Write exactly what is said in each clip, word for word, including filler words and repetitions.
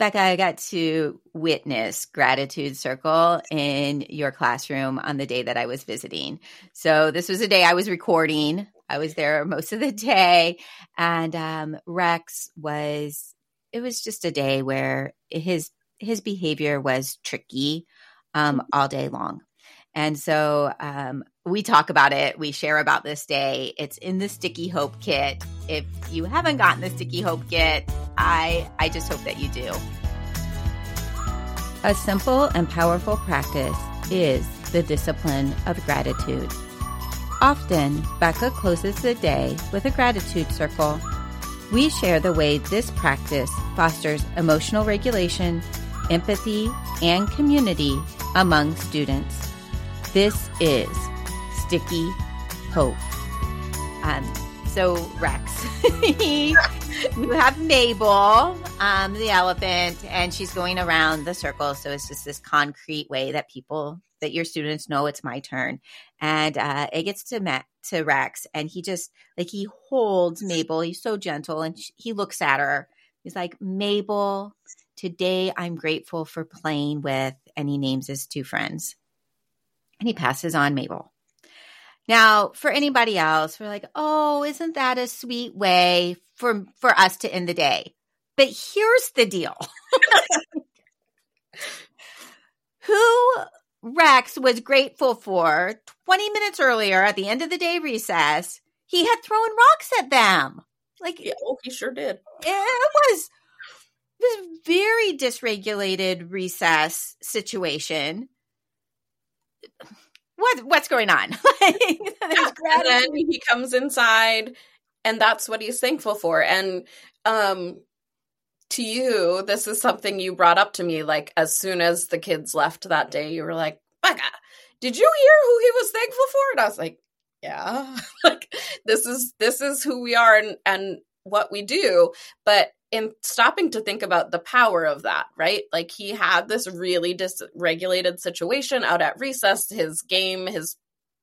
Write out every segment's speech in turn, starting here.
Becca, I got to witness Gratitude Circle in your classroom on the day that I was visiting. So this was a day I was recording. I was there most of the day. And um, Rex was, it was just a day where his his behavior was tricky um, all day long. And so um, we talk about it. We share about this day. It's in the Sticky Hope Kit. If you haven't gotten the Sticky Hope Kit, I, I just hope that you do. A simple and powerful practice is the discipline of gratitude. Often, Becca closes the day with a gratitude circle. We share the way this practice fosters emotional regulation, empathy, and community among students. This is Sticky Hope. Um, so, Rex, you have Mabel, um, the elephant, and she's going around the circle. So it's just this concrete way that people, that your students know it's my turn. And uh, it gets to Matt, to Rex, and he just, like, he holds Mabel. He's so gentle, and she, he looks at her. He's like, Mabel, today I'm grateful for playing with, and he names his two friends. And he passes on Mabel. Now, for anybody else, we're like, oh, isn't that a sweet way for, for us to end the day? But here's the deal. Who Rex was grateful for twenty minutes earlier at the end of the day recess, he had thrown rocks at them. Like, yeah, oh, he sure did. It was this very dysregulated recess situation. What what's going on? Like, yeah, and then he comes inside, and that's what he's thankful for. And um, to you, this is something you brought up to me. Like, as soon as the kids left that day, you were like, Becca, did you hear who he was thankful for? And I was like, yeah, like this is this is who we are and and what we do. But in stopping to think about the power of that, right? Like, he had this really dysregulated situation out at recess. His game, his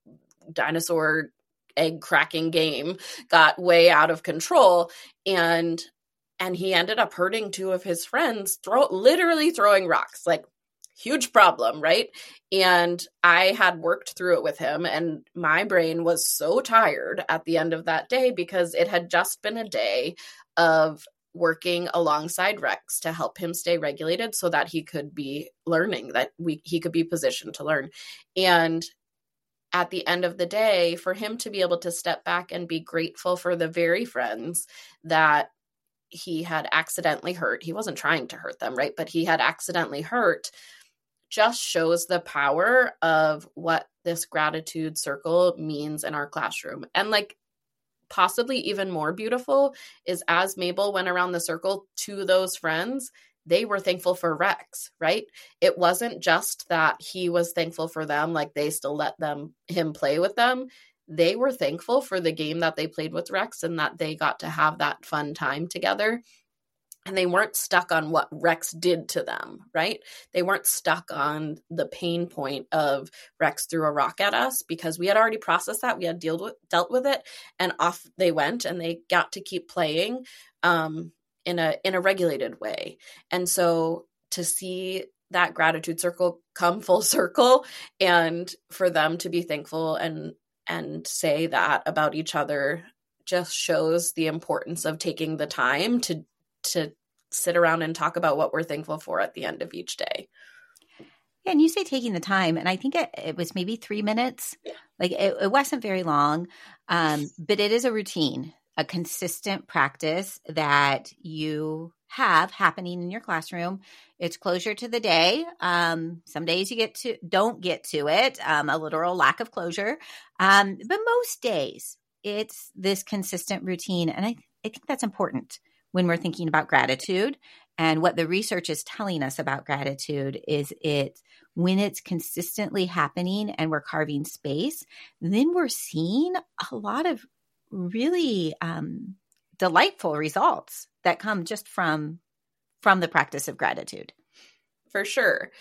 dinosaur egg cracking game got way out of control. And, and he ended up hurting two of his friends, throw, literally throwing rocks, like huge problem, right? And I had worked through it with him, and my brain was so tired at the end of that day because it had just been a day of working alongside Rex to help him stay regulated so that he could be learning, that we he could be positioned to learn. And at the end of the day, for him to be able to step back and be grateful for the very friends that he had accidentally hurt, he wasn't trying to hurt them, right? But he had accidentally hurt, just shows the power of what this gratitude circle means in our classroom. And like, possibly even more beautiful is as Mabel went around the circle to those friends, they were thankful for Rex, right? It wasn't just that he was thankful for them, like they still let them him play with them. They were thankful for the game that they played with Rex and that they got to have that fun time together. And they weren't stuck on what Rex did to them, right? They weren't stuck on the pain point of Rex threw a rock at us, because we had already processed that. We had dealt with, dealt with it, and off they went, and they got to keep playing um, in a in a regulated way. And so to see that gratitude circle come full circle, and for them to be thankful and and say that about each other, just shows the importance of taking the time to to sit around and talk about what we're thankful for at the end of each day. Yeah, and you say taking the time, and I think it, it was maybe three minutes. Yeah. Like, it, it wasn't very long, um, but it is a routine, a consistent practice that you have happening in your classroom. It's closure to the day. Um, some days you get to don't get to it, um, a literal lack of closure. Um, but most days it's this consistent routine, and I, I think that's important when we're thinking about gratitude. And what the research is telling us about gratitude is it when it's consistently happening and we're carving space, then we're seeing a lot of really um, delightful results that come just from from the practice of gratitude. For sure.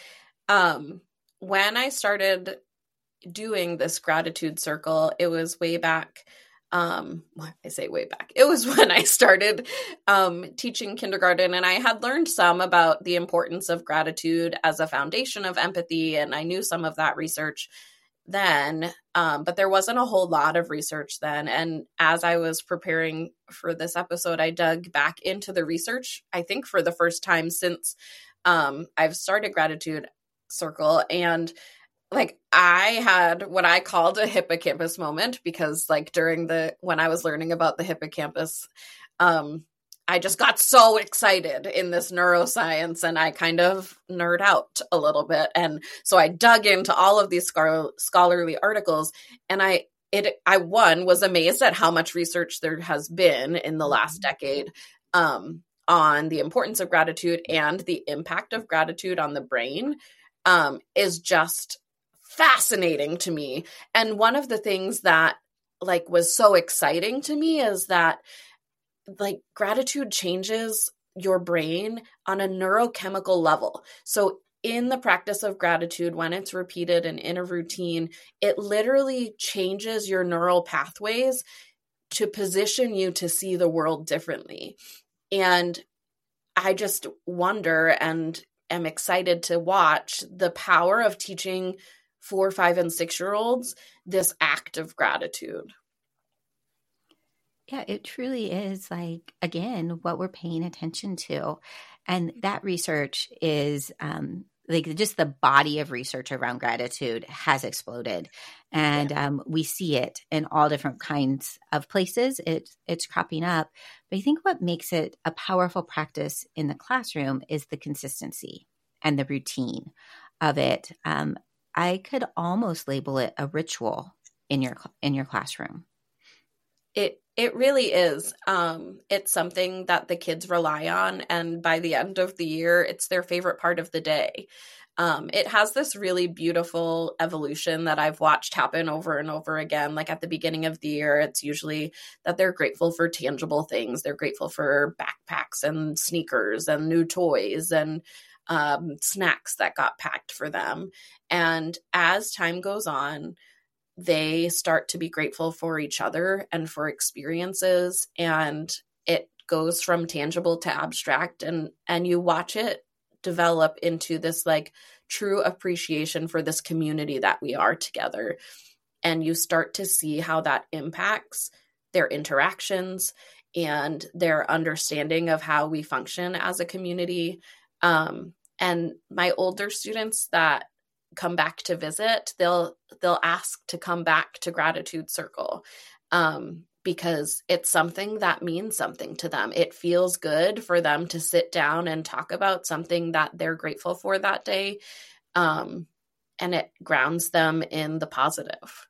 Um, when I started doing this gratitude circle, it was way back Um, I say way back. It was when I started um, teaching kindergarten, and I had learned some about the importance of gratitude as a foundation of empathy, and I knew some of that research then, um, but there wasn't a whole lot of research then. And as I was preparing for this episode, I dug back into the research, I think for the first time since um, I've started Gratitude Circle. And like I had what I called a hippocampus moment, because like during the, when I was learning about the hippocampus, um, I just got so excited in this neuroscience, and I kind of nerd out a little bit. And so I dug into all of these scar- scholarly articles, and I, it, I one was amazed at how much research there has been in the last decade, um, on the importance of gratitude and the impact of gratitude on the brain, um, is just fascinating to me. And one of the things that like was so exciting to me is that like gratitude changes your brain on a neurochemical level. So in the practice of gratitude, when it's repeated and in a routine, it literally changes your neural pathways to position you to see the world differently. And I just wonder and am excited to watch the power of teaching four, five, and six-year-olds this act of gratitude. Yeah, it truly is like, again, what we're paying attention to. And that research is um, like just the body of research around gratitude has exploded. And yeah. um, we see it in all different kinds of places. It, it's cropping up. But I think what makes it a powerful practice in the classroom is the consistency and the routine of it. Um, I could almost label it a ritual in your in your classroom. It It really is. Um, it's something that the kids rely on. And by the end of the year, it's their favorite part of the day. Um, it has this really beautiful evolution that I've watched happen over and over again. Like at the beginning of the year, it's usually that they're grateful for tangible things. They're grateful for backpacks and sneakers and new toys and um, snacks that got packed for them. And as time goes on, they start to be grateful for each other and for experiences, and it goes from tangible to abstract, and and you watch it develop into this like true appreciation for this community that we are together. And you start to see how that impacts their interactions and their understanding of how we function as a community. Um, and my older students that come back to visit, they'll they'll ask to come back to Gratitude Circle um, because it's something that means something to them. It feels good for them to sit down and talk about something that they're grateful for that day, um, and it grounds them in the positive.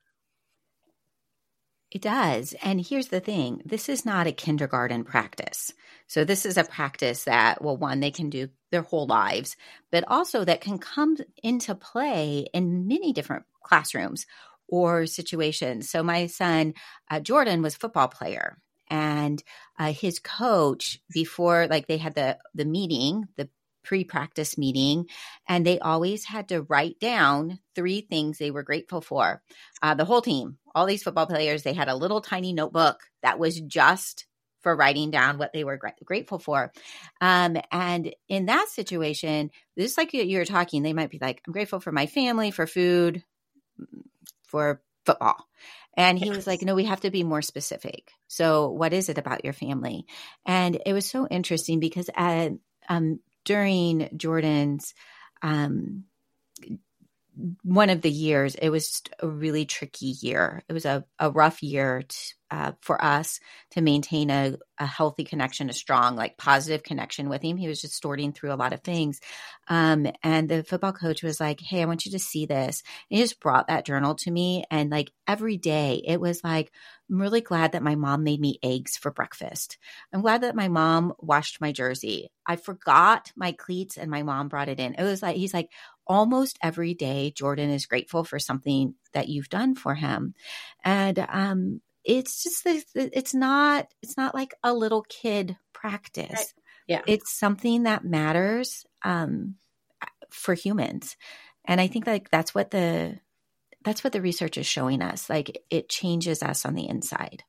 It does. And here's the thing. This is not a kindergarten practice. So this is a practice that, well, one, they can do their whole lives, but also that can come into play in many different classrooms or situations. So my son, uh, Jordan, was a football player, and uh, his coach, before, like they had the, the meeting, the pre-practice meeting, and they always had to write down three things they were grateful for. Uh, the whole team, all these football players, they had a little tiny notebook that was just for writing down what they were gra- grateful for. Um, and in that situation, just like you, you were talking, they might be like, I'm grateful for my family, for food, for football. And he was like, no, we have to be more specific. So what is it about your family? And it was so interesting because at, um, during Jordan's um, one of the years, it was a really tricky year. It was a, a rough year to, uh, for us to maintain a, a healthy connection, a strong, like positive connection with him. He was just sorting through a lot of things. Um, and the football coach was like, hey, I want you to see this. And he just brought that journal to me. And like every day it was like, I'm really glad that my mom made me eggs for breakfast. I'm glad that my mom washed my jersey. I forgot my cleats and my mom brought it in. It was like, he's like, almost every day, Jordan is grateful for something that you've done for him. And um, it's just, it's not, it's not like a little kid practice. Right. Yeah. It's something that matters um, for humans. And I think like that's what the, that's what the research is showing us. Like, it changes us on the inside.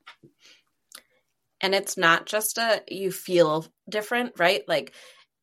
And it's not just a, you feel different, right? Like,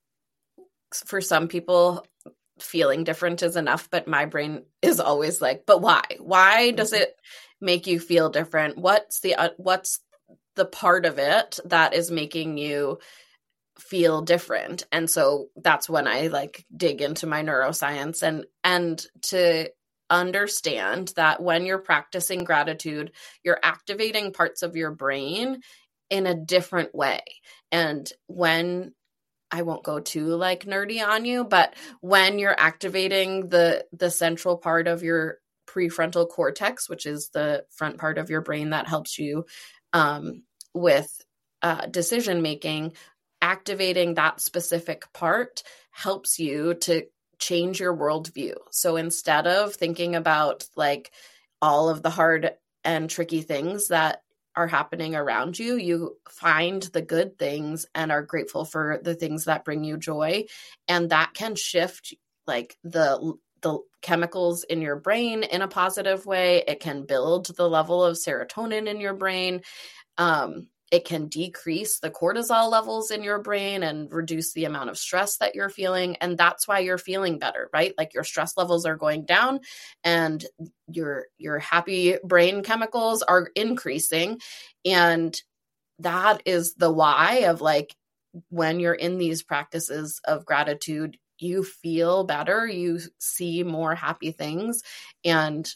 for some people, feeling different is enough, but my brain is always like, but why? Why does it make you feel different? What's the, uh, what's the part of it that is making you feel different? And so that's when I like dig into my neuroscience and, and to understand that when you're practicing gratitude, you're activating parts of your brain in a different way. And when, I won't go too like nerdy on you, but when you're activating the, the central part of your prefrontal cortex, which is the front part of your brain that helps you um, with uh, decision-making, activating that specific part helps you to change your worldview. So instead of thinking about like all of the hard and tricky things that are happening around you, you find the good things and are grateful for the things that bring you joy. And that can shift like the the chemicals in your brain in a positive way. It can build the level of serotonin in your brain. Um, it can decrease the cortisol levels in your brain and reduce the amount of stress that you're feeling. And that's why you're feeling better, right? Like your stress levels are going down and your, your happy brain chemicals are increasing. And that is the why of like, when you're in these practices of gratitude, you feel better, you see more happy things. And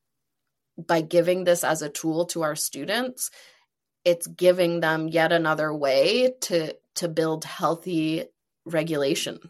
by giving this as a tool to our students, it's giving them yet another way to, to build healthy regulation.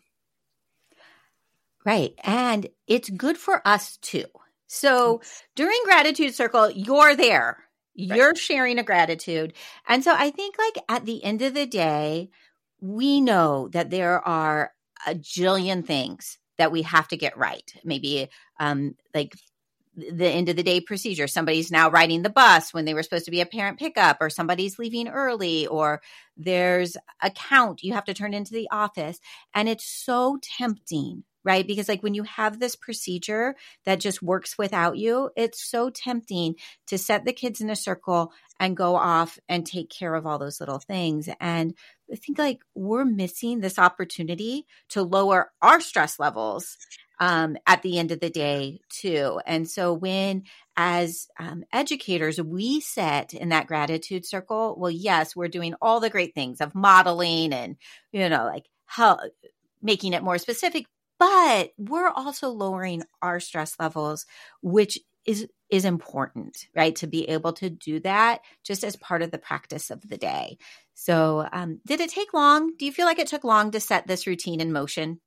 Right. And it's good for us too. So during Gratitude Circle, you're there. You're right. Sharing a gratitude. And so I think like at the end of the day, we know that there are a jillion things that we have to get right. Maybe um, like the end of the day procedure. Somebody's now riding the bus when they were supposed to be a parent pickup, or somebody's leaving early, or there's a count you have to turn into the office. And it's so tempting, right? Because like when you have this procedure that just works without you, it's so tempting to set the kids in a circle and go off and take care of all those little things. And I think like we're missing this opportunity to lower our stress levels um, at the end of the day too. And so when as um, educators, we set in that gratitude circle, well, yes, we're doing all the great things of modeling and, you know, like how making it more specific, but we're also lowering our stress levels, which is is important, right? To be able to do that just as part of the practice of the day. So um, did it take long? Do you feel like it took long to set this routine in motion?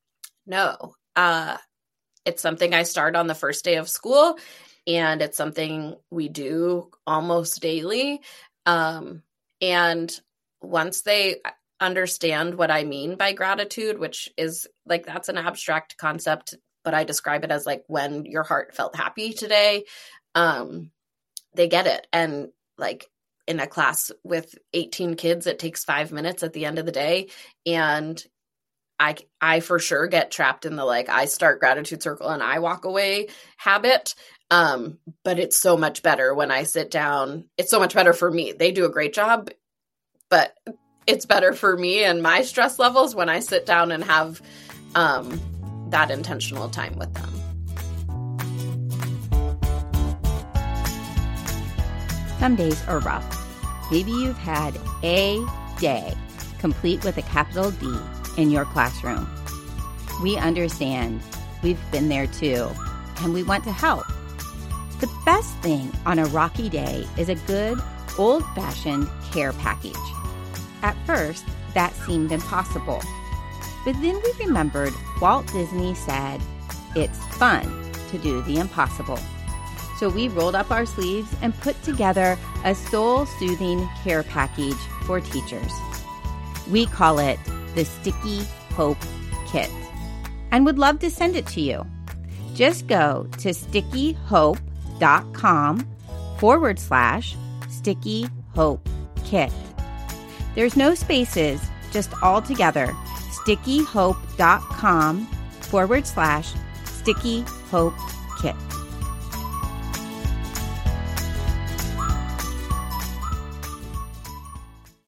No. Uh, it's something I start on the first day of school, and it's something we do almost daily. Um, and once they understand what I mean by gratitude, which is like, that's an abstract concept, but I describe it as like when your heart felt happy today, um, they get it. And like in a class with eighteen kids, it takes five minutes at the end of the day. And I, I for sure get trapped in the, like, I start gratitude circle and I walk away habit. Um, but it's so much better when I sit down. It's so much better for me. They do a great job, but it's better for me and my stress levels when I sit down and have, um, that intentional time with them. Some days are rough. Maybe you've had a day, complete with a capital D, in your classroom. We understand. We've been there too, and we want to help. The best thing on a rocky day is a good, old-fashioned care package. At first, that seemed impossible. But then we remembered Walt Disney said, "It's fun to do the impossible." So we rolled up our sleeves and put together a soul-soothing care package for teachers. We call it the Sticky Hope Kit, and would love to send it to you. Just go to stickyhope.com forward slash Sticky Hope Kit. There's no spaces, just all together. stickyhope.com forward slash Sticky Hope Kit.